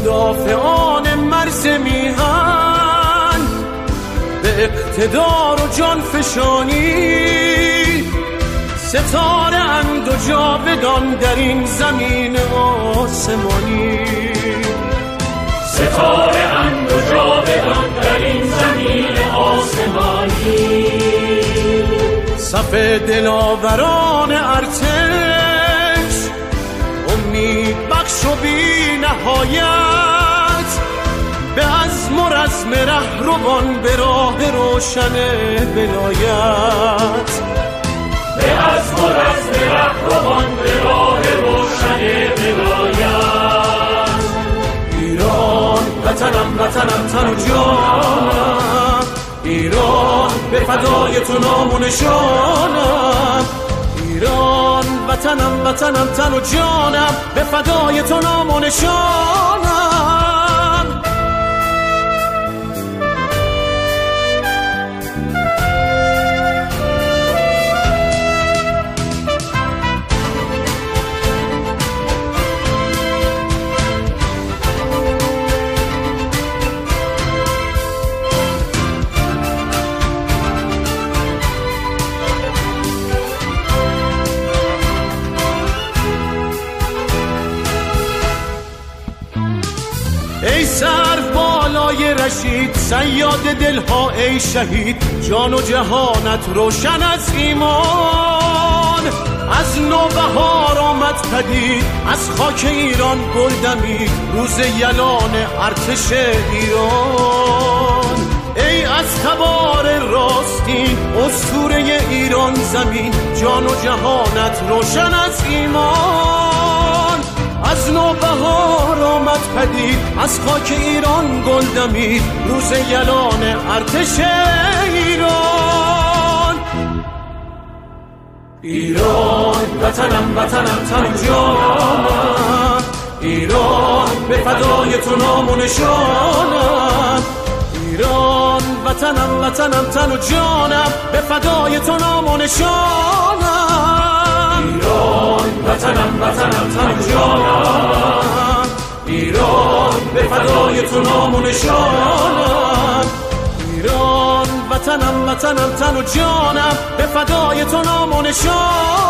مدافعان مرز میهن به اقتدار و جان فشانی، ستاره اند و جاودان در این زمین آسمانی، ستاره اند و جاودان در این زمین آسمانی. صف دلاوران ارتش امید بخش و بی نهایت، به عزم و رزم رهروان به راه روشن ولایت، به عزم و رزم رهروان به راه روشن ولایت. ایران وطنم وطنم تن و جانم، ایران به فدای تو نام و نشانم، ایران وطنم وطنم تن و جانم، به فدای تو نام و نشانم. ای سر بالای رشید صیاد دلها، ای شهید جان و جهانت روشن از ایمان. از نوبهار آمد پدید از خاک ایران گل دمید روز یلان ارتش ایران. ای از تبار راستین اسطوره ایران زمین، جان و جهانت روشن از ایمان. از نوبهار آمد پدید از خاک ایران گل دمید روز یلان ارتش ایران. ایران وطنم وطنم تن و جانم، ایران به فدای تو نام و نشانم، ایران وطنم وطنم تن و جانم، به فدای تو نام و نشانم. ایران وطنم وطنم تن و جانم، ایران به فدای تو نام و نشانم، ایران وطنم وطنم تن و جانم، به فدای تو نام و نشانم.